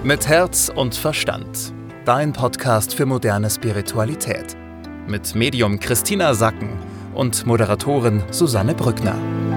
Mit Herz und Verstand. Dein Podcast für moderne Spiritualität. Mit Medium Christina Sacken und Moderatorin Susanne Brückner.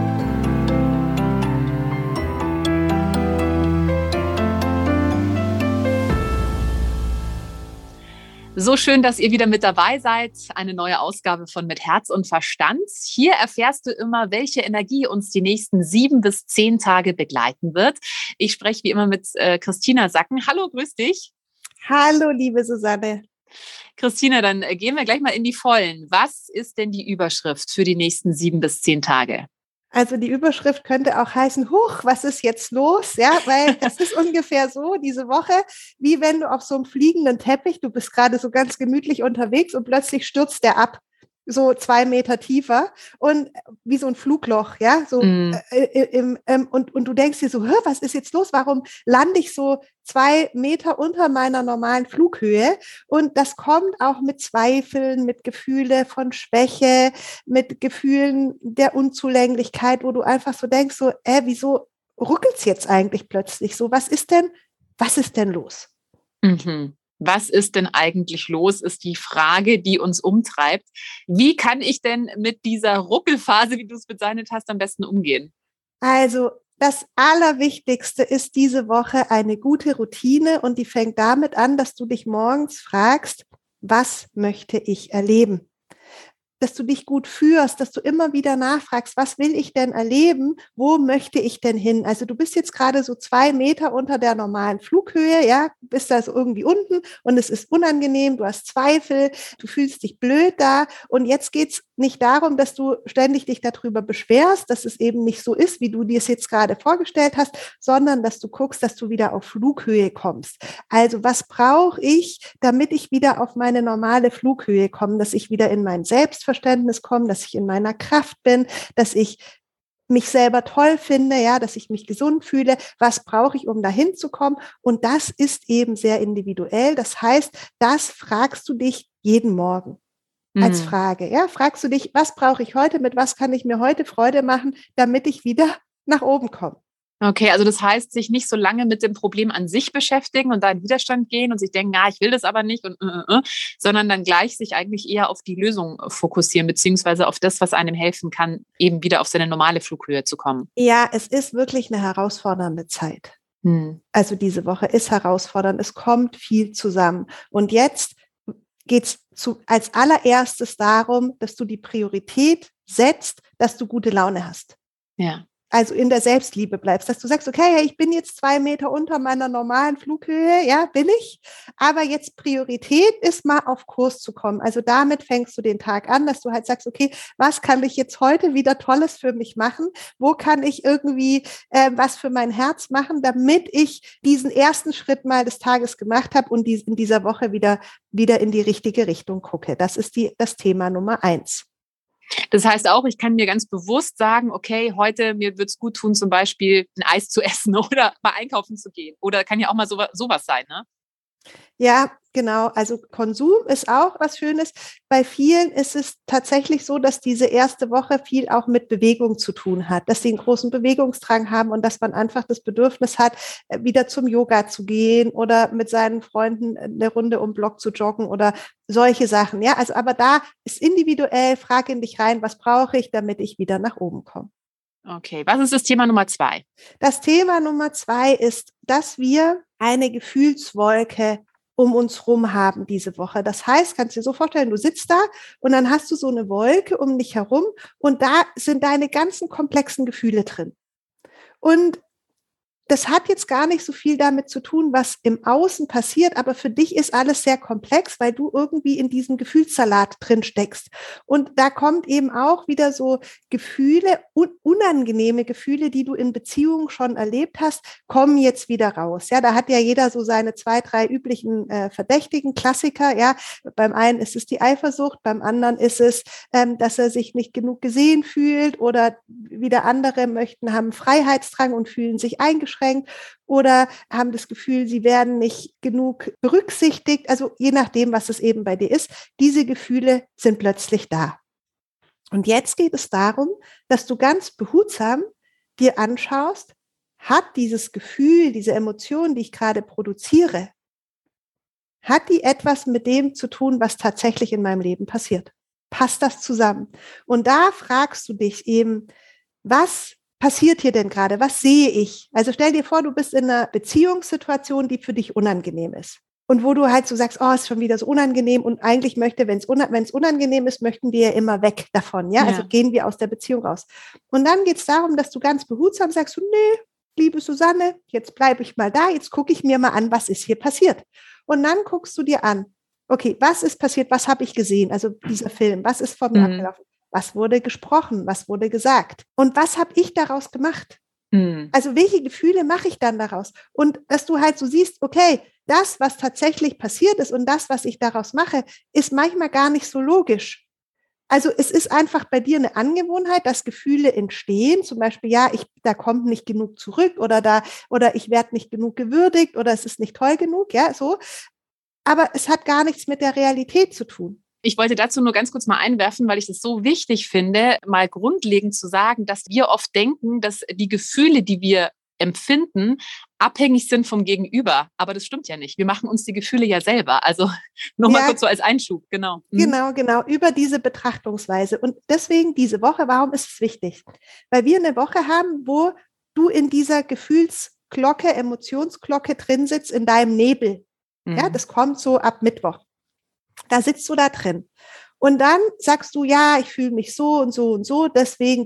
So schön, dass ihr wieder mit dabei seid. Eine neue Ausgabe von Mit Herz und Verstand. Hier erfährst du immer, welche Energie uns die nächsten 7 bis 10 Tage begleiten wird. Ich spreche wie immer mit Christina Sacken. Hallo, grüß dich. Hallo, liebe Susanne. Christina, dann gehen wir gleich mal in die Vollen. Was ist denn die Überschrift für die nächsten 7 bis 10 Tage? Also die Überschrift könnte auch heißen, huch, was ist jetzt los? Ja, weil es ist ungefähr so diese Woche, wie wenn du auf so einem fliegenden Teppich, du bist gerade so ganz gemütlich unterwegs und plötzlich stürzt der ab, so 2 Meter tiefer und wie so ein Flugloch, ja, so und du denkst dir so, was ist jetzt los? Warum lande ich so 2 Meter unter meiner normalen Flughöhe? Und das kommt auch mit Zweifeln, mit Gefühle von Schwäche, mit Gefühlen der Unzulänglichkeit, wo du einfach so denkst, so, wieso ruckelt's jetzt eigentlich plötzlich so? Was ist denn los? Mhm. Was ist denn eigentlich los, ist die Frage, die uns umtreibt. Wie kann ich denn mit dieser Ruckelphase, wie du es bezeichnet hast, am besten umgehen? Also das Allerwichtigste ist diese Woche eine gute Routine und die fängt damit an, dass du dich morgens fragst, was möchte ich erleben? Dass du dich gut führst, dass du immer wieder nachfragst, was will ich denn erleben? Wo möchte ich denn hin? Also du bist jetzt gerade so 2 Meter unter der normalen Flughöhe, ja, bist da so irgendwie unten und es ist unangenehm, du hast Zweifel, du fühlst dich blöd da und jetzt geht's nicht darum, dass du ständig dich darüber beschwerst, dass es eben nicht so ist, wie du dir es jetzt gerade vorgestellt hast, sondern dass du guckst, dass du wieder auf Flughöhe kommst. Also was brauche ich, damit ich wieder auf meine normale Flughöhe komme, dass ich wieder in mein Selbstverständnis komme, dass ich in meiner Kraft bin, dass ich mich selber toll finde, ja, dass ich mich gesund fühle. Was brauche ich, um dahin zu kommen? Und das ist eben sehr individuell. Das heißt, das fragst du dich jeden Morgen. Als Frage, ja, fragst du dich, was brauche ich heute, mit was kann ich mir heute Freude machen, damit ich wieder nach oben komme. Okay, also das heißt, sich nicht so lange mit dem Problem an sich beschäftigen und da in Widerstand gehen und sich denken, ich will das aber nicht sondern dann gleich sich eigentlich eher auf die Lösung fokussieren, beziehungsweise auf das, was einem helfen kann, eben wieder auf seine normale Flughöhe zu kommen. Ja, es ist wirklich eine herausfordernde Zeit. Also diese Woche ist herausfordernd, es kommt viel zusammen. Und jetzt geht's als allererstes darum, dass du die Priorität setzt, dass du gute Laune hast. Ja. Also in der Selbstliebe bleibst, dass du sagst, okay, ich bin jetzt 2 Meter unter meiner normalen Flughöhe, ja, bin ich, aber jetzt Priorität ist mal auf Kurs zu kommen. Also damit fängst du den Tag an, dass du halt sagst, okay, was kann ich jetzt heute wieder Tolles für mich machen? Wo kann ich irgendwie was für mein Herz machen, damit ich diesen ersten Schritt mal des Tages gemacht habe und in dieser Woche wieder in die richtige Richtung gucke. Das ist das Thema Nummer 1. Das heißt auch, ich kann mir ganz bewusst sagen, okay, heute mir wird's gut tun, zum Beispiel ein Eis zu essen oder mal einkaufen zu gehen. Oder kann ja auch mal sowas sein, ne? Ja, genau. Also Konsum ist auch was Schönes. Bei vielen ist es tatsächlich so, dass diese erste Woche viel auch mit Bewegung zu tun hat, dass sie einen großen Bewegungsdrang haben und dass man einfach das Bedürfnis hat, wieder zum Yoga zu gehen oder mit seinen Freunden eine Runde um den Block zu joggen oder solche Sachen. Ja, also aber da ist individuell, frag in dich rein, was brauche ich, damit ich wieder nach oben komme. Okay, was ist das Thema Nummer 2? Das Thema Nummer 2 ist, dass wir eine Gefühlswolke um uns rum haben diese Woche. Das heißt, kannst du dir so vorstellen, du sitzt da und dann hast du so eine Wolke um dich herum und da sind deine ganzen komplexen Gefühle drin. Und das hat jetzt gar nicht so viel damit zu tun, was im Außen passiert, aber für dich ist alles sehr komplex, weil du irgendwie in diesem Gefühlssalat drin steckst. Und da kommt eben auch wieder so Gefühle, unangenehme Gefühle, die du in Beziehungen schon erlebt hast, kommen jetzt wieder raus. Ja, da hat ja jeder so seine 2, 3 üblichen verdächtigen Klassiker. Ja, beim einen ist es die Eifersucht, beim anderen ist es, dass er sich nicht genug gesehen fühlt oder wieder andere haben Freiheitsdrang und fühlen sich eingeschränkt oder haben das Gefühl, sie werden nicht genug berücksichtigt. Also je nachdem, was es eben bei dir ist, diese Gefühle sind plötzlich da. Und jetzt geht es darum, dass du ganz behutsam dir anschaust, hat dieses Gefühl, diese Emotion, die ich gerade produziere, hat die etwas mit dem zu tun, was tatsächlich in meinem Leben passiert? Passt das zusammen? Und da fragst du dich eben, was passiert hier denn gerade? Was sehe ich? Also stell dir vor, du bist in einer Beziehungssituation, die für dich unangenehm ist. Und wo du halt so sagst, oh, ist schon wieder so unangenehm und eigentlich wenn es unangenehm ist, möchten wir ja immer weg davon, ja? Also gehen wir aus der Beziehung raus. Und dann geht es darum, dass du ganz behutsam sagst, nee, liebe Susanne, jetzt bleibe ich mal da, jetzt gucke ich mir mal an, was ist hier passiert. Und dann guckst du dir an, okay, was ist passiert, was habe ich gesehen, also dieser Film, was ist vor mir abgelaufen, was wurde gesprochen, was wurde gesagt und was habe ich daraus gemacht? Also welche Gefühle mache ich dann daraus? Und dass du halt so siehst, okay, das, was tatsächlich passiert ist und das, was ich daraus mache, ist manchmal gar nicht so logisch. Also es ist einfach bei dir eine Angewohnheit, dass Gefühle entstehen, zum Beispiel, ja, da kommt nicht genug zurück oder ich werde nicht genug gewürdigt oder es ist nicht toll genug, ja, so. Aber es hat gar nichts mit der Realität zu tun. Ich wollte dazu nur ganz kurz mal einwerfen, weil ich es so wichtig finde, mal grundlegend zu sagen, dass wir oft denken, dass die Gefühle, die wir empfinden, abhängig sind vom Gegenüber. Aber das stimmt ja nicht. Wir machen uns die Gefühle ja selber. Also nur mal kurz so als Einschub. Genau. Genau. Über diese Betrachtungsweise. Und deswegen diese Woche, warum ist es wichtig? Weil wir eine Woche haben, wo du in dieser Gefühlsglocke, Emotionsglocke drin sitzt, in deinem Nebel. Ja, das kommt so ab Mittwoch. Da sitzt du da drin. Und dann sagst du, ja, ich fühle mich so und so und so, deswegen.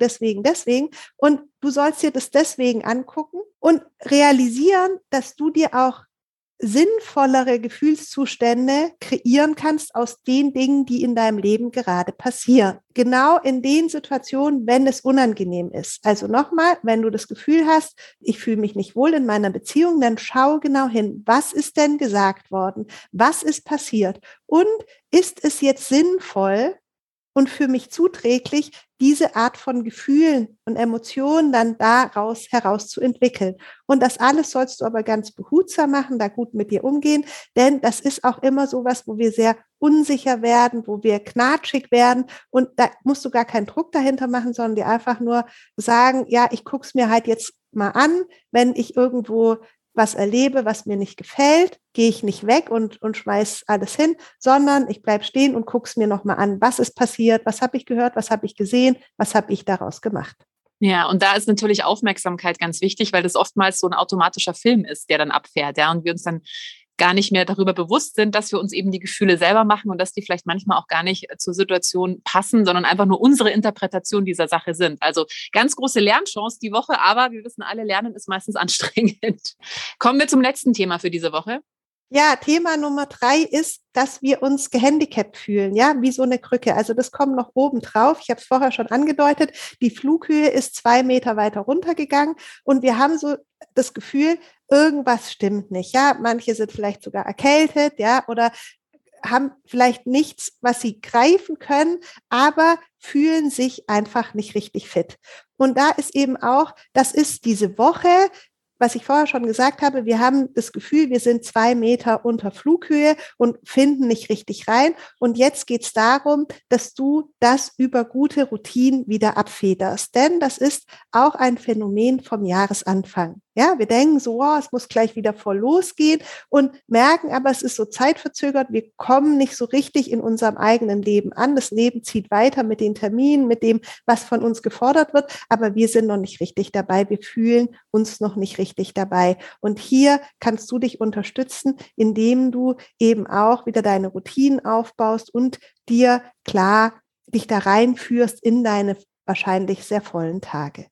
Und du sollst dir das deswegen angucken und realisieren, dass du dir auch sinnvollere Gefühlszustände kreieren kannst aus den Dingen, die in deinem Leben gerade passieren. Genau in den Situationen, wenn es unangenehm ist. Also nochmal, wenn du das Gefühl hast, ich fühle mich nicht wohl in meiner Beziehung, dann schau genau hin, was ist denn gesagt worden? Was ist passiert? Und ist es jetzt sinnvoll und für mich zuträglich, diese Art von Gefühlen und Emotionen dann heraus zu entwickeln. Und das alles sollst du aber ganz behutsam machen, da gut mit dir umgehen, denn das ist auch immer sowas, wo wir sehr unsicher werden, wo wir knatschig werden und da musst du gar keinen Druck dahinter machen, sondern dir einfach nur sagen, ja, ich gucke es mir halt jetzt mal an, wenn ich irgendwo was erlebe, was mir nicht gefällt, gehe ich nicht weg und schmeiß alles hin, sondern ich bleibe stehen und gucke es mir nochmal an. Was ist passiert? Was habe ich gehört? Was habe ich gesehen? Was habe ich daraus gemacht? Ja, und da ist natürlich Aufmerksamkeit ganz wichtig, weil das oftmals so ein automatischer Film ist, der dann abfährt, ja, und wir uns dann gar nicht mehr darüber bewusst sind, dass wir uns eben die Gefühle selber machen und dass die vielleicht manchmal auch gar nicht zur Situation passen, sondern einfach nur unsere Interpretation dieser Sache sind. Also ganz große Lernchance die Woche, aber wir wissen alle, Lernen ist meistens anstrengend. Kommen wir zum letzten Thema für diese Woche. Ja, Thema Nummer 3 ist, dass wir uns gehandicapt fühlen, ja, wie so eine Krücke. Also das kommt noch oben drauf. Ich habe es vorher schon angedeutet. Die Flughöhe ist 2 Meter weiter runtergegangen und wir haben so das Gefühl, irgendwas stimmt nicht. Ja, manche sind vielleicht sogar erkältet, ja, oder haben vielleicht nichts, was sie greifen können, aber fühlen sich einfach nicht richtig fit. Und da ist eben auch, das ist diese Woche, was ich vorher schon gesagt habe, wir haben das Gefühl, wir sind 2 Meter unter Flughöhe und finden nicht richtig rein. Und jetzt geht es darum, dass du das über gute Routinen wieder abfederst. Denn das ist auch ein Phänomen vom Jahresanfang. Ja, wir denken so, oh, es muss gleich wieder voll losgehen und merken aber, es ist so zeitverzögert. Wir kommen nicht so richtig in unserem eigenen Leben an. Das Leben zieht weiter mit den Terminen, mit dem, was von uns gefordert wird. Aber wir sind noch nicht richtig dabei. Wir fühlen uns noch nicht richtig dabei. Und hier kannst du dich unterstützen, indem du eben auch wieder deine Routinen aufbaust und dir klar dich da reinführst in deine wahrscheinlich sehr vollen Tage.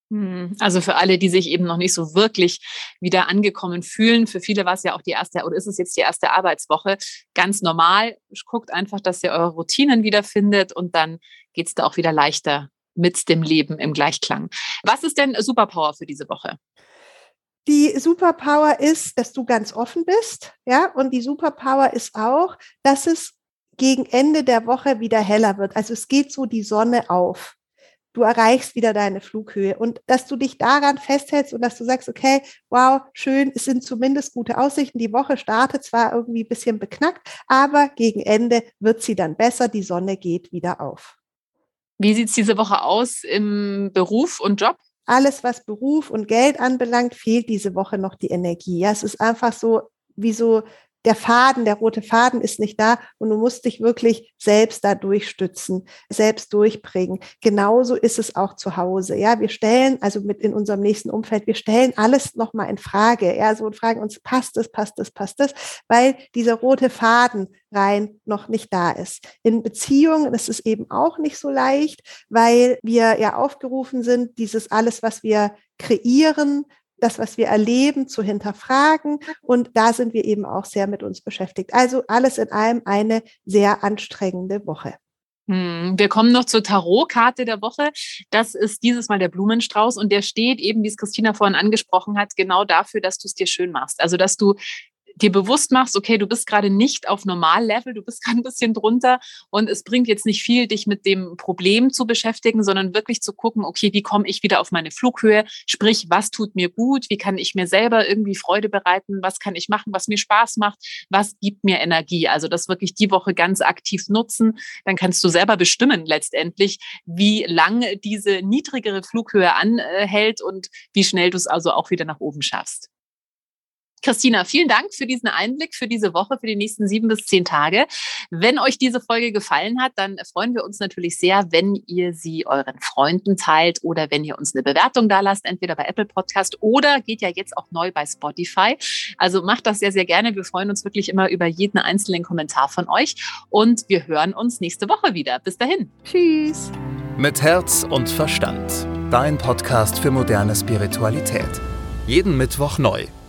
Also für alle, die sich eben noch nicht so wirklich wieder angekommen fühlen, für viele war es ja auch die erste, oder ist es jetzt die erste Arbeitswoche, ganz normal. Guckt einfach, dass ihr eure Routinen wiederfindet und dann geht es da auch wieder leichter mit dem Leben im Gleichklang. Was ist denn Superpower für diese Woche? Die Superpower ist, dass du ganz offen bist, ja, und die Superpower ist auch, dass es gegen Ende der Woche wieder heller wird. Also es geht so die Sonne auf. Du erreichst wieder deine Flughöhe und dass du dich daran festhältst und dass du sagst, okay, wow, schön, es sind zumindest gute Aussichten. Die Woche startet zwar irgendwie ein bisschen beknackt, aber gegen Ende wird sie dann besser. Die Sonne geht wieder auf. Wie sieht es diese Woche aus im Beruf und Job? alles, was Beruf und Geld anbelangt, fehlt diese Woche noch die Energie. Ja, es ist einfach so, wie so der rote Faden ist nicht da und du musst dich wirklich selbst da durchstützen, selbst durchbringen. Genauso ist es auch zu Hause. Ja, wir stellen, also mit in unserem nächsten Umfeld, wir stellen alles nochmal in Frage. Ja, so und fragen uns, passt es, weil dieser rote Faden rein noch nicht da ist. In Beziehungen ist es eben auch nicht so leicht, weil wir ja aufgerufen sind, dieses alles, was wir kreieren, das, was wir erleben, zu hinterfragen. Und da sind wir eben auch sehr mit uns beschäftigt. Also alles in allem eine sehr anstrengende Woche. Wir kommen noch zur Tarotkarte der Woche. Das ist dieses Mal der Blumenstrauß und der steht eben, wie es Christina vorhin angesprochen hat, genau dafür, dass du es dir schön machst. Also, dass du dir bewusst machst, okay, du bist gerade nicht auf Normallevel, du bist gerade ein bisschen drunter und es bringt jetzt nicht viel, dich mit dem Problem zu beschäftigen, sondern wirklich zu gucken, okay, wie komme ich wieder auf meine Flughöhe? Sprich, was tut mir gut? Wie kann ich mir selber irgendwie Freude bereiten? Was kann ich machen, was mir Spaß macht? Was gibt mir Energie? Also das wirklich die Woche ganz aktiv nutzen. Dann kannst du selber bestimmen letztendlich, wie lange diese niedrigere Flughöhe anhält und wie schnell du es also auch wieder nach oben schaffst. Christina, vielen Dank für diesen Einblick, für diese Woche, für die nächsten 7 bis 10 Tage. Wenn euch diese Folge gefallen hat, dann freuen wir uns natürlich sehr, wenn ihr sie euren Freunden teilt oder wenn ihr uns eine Bewertung da lasst, entweder bei Apple Podcast oder geht ja jetzt auch neu bei Spotify. Also macht das sehr, sehr gerne. Wir freuen uns wirklich immer über jeden einzelnen Kommentar von euch und wir hören uns nächste Woche wieder. Bis dahin. Tschüss. Mit Herz und Verstand. Dein Podcast für moderne Spiritualität. Jeden Mittwoch neu.